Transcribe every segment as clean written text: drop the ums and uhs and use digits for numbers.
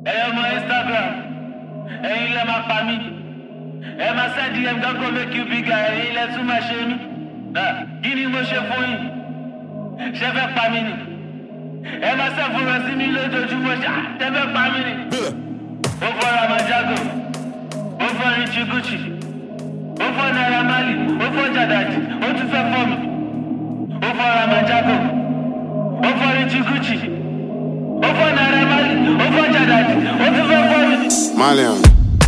Hey, my Instagram. Hey, let my family. Hey, my side DM go make you bigger. Hey, let's do my shame. Guinea mo ṣe fún yín. Ṣé fẹ́ pa mí ni? Ẹ máa ṣe fún ẹ sí mi lójoojúmọ́ ṣá. Ṣé fẹ́ pa mí ni? Ó fọ́ Ramajago. Ó fọ́ Richie Gucci. Ó fọ́ Naira Marley. Ó fọ́ Jadaji. Ó tún fẹ́ fọ́ mi. Ó fọ́ Ramajago. Ó fọ́ Richie Gucci. Ó fọ́ Naira Marley. Ó fọ́ Jadaji. Ó tún fẹ́ fọ́ mi. Malian.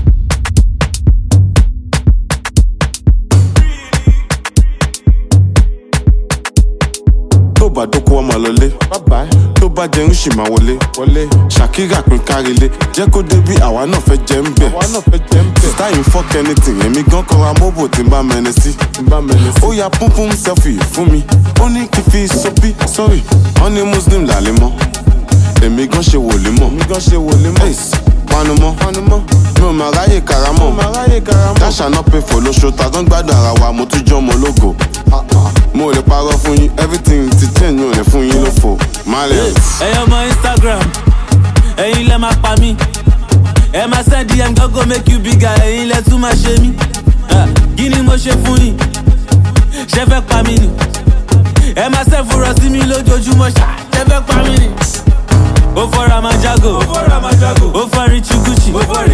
Tó bá dóko ọmọ lọlé, tó bá jẹun ṣì máa wọlé. Shakira pín kárílé, jẹ́ kó dé bí àwa náà fẹ́ jẹ́ ń bẹ̀. Star yìí fuck anything, èmi gan kọra mobò tí n bá mẹ́ni sí. Ó ya púnpún selfie fún mi, ó ní kí n fi sopi, sorry, wọ́n ní Muslim làlẹ́ mọ́. Èmi gan ṣe wòlé mọ́. Ace, panumọ́, mi ò máa ráyè karamọ́. Dáṣà náà pay for lóṣù, tàgán gbádùn ara wa, mo tún jọ́ ọmọ ológo. Mo lè parọ́ fún yín, everything ti change, mi ò lè fún yín lófo. Malian. Ẹyọ ọmọ Instagram, ẹ̀yin lẹ máa pa mí. Ẹ máa send DM go make you bigger, ẹ̀yin lẹ tún máa ṣe mí. Kí ni mo ṣe fún yín? Ṣé fẹ́ pa mí ni? Ẹ máa ṣe fúnra sí mi lójoojúmọ́ ṣá. Ṣé fẹ́ pa mí ni? Ó fọ́ Ramajago, ó fọ́ Richie Gucci,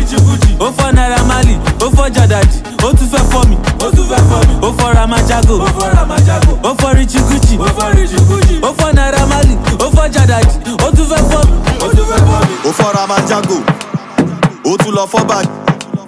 ó fọ́ Naira Marley, ó fọ́ Jadaji, ó tún fẹ́ fọ́ mi. Ó fọ́ Ramajago, ó fọ́ Richie Gucci, ó fọ́ Naira Marley, ó fọ́ Jadaji, ó tún fẹ́ fọ́ mi. Ó fọ́ Ramajago, ó tún lọ fọ́ bag,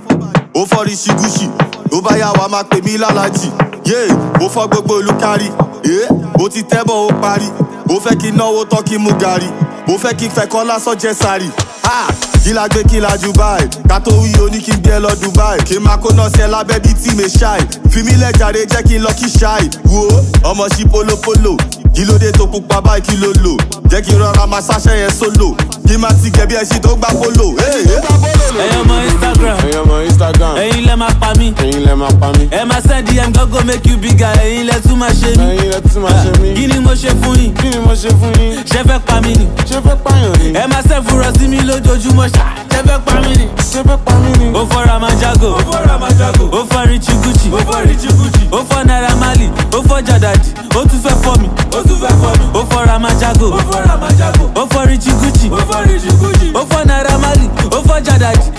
ó fọ́ Richie Gucci, ó bá yá wa máa pè mí lálàjì. Ó fọ́ gbogbo olùkárí, ó ti tẹ́bọ̀ ó parí. Ó fẹ́ kí náwó tán kí mú gàrí, ó fẹ́ kí fẹ́ kọ́ lásán jẹ́ sáré. Kí la gbé kí la jù báyìí, ká tó wí oní kí n gbé lọ Dubai. Kí n máa kó náà sí ẹ lábẹ́ bíi tí mi ṣáì. Fi mí lẹ̀ jàre jẹ́ kí n lọ kí ṣáì. Wo ọmọ sí polopolo, kí ló dé tó pupa báyìí kí ló lò? Jẹ́ kí n rọra máa ṣáṣẹ́ yẹn sólò. Kí n máa ti gẹ̀ bí ẹṣin tó gbá polo. Ẹyọ ọmọ Instagram, ẹ̀yin lẹ máa pa mí. Ẹ máa send DM go make you bigger, ẹ̀yin lẹ tún máa ṣe mí. Kí ni mo ṣe fún yín? Ṣé fẹ́ pa mí ni? Ẹ máa ṣe fúnra sí mi lójoojúmọ́ ṣá. Ṣé fẹ́ pa mí ni? Ó fọ́ Ramajago, ó fọ́ Richie Gucci, ó fọ́ Naira Marley, ó fọ́ Jadaji, ó tún fẹ́ fọ́ mi. Ó fọ́ Ramajago, ó fọ́ Richie Gucci, ó fọ́ Naira Marley, ó fọ́ Jadaji,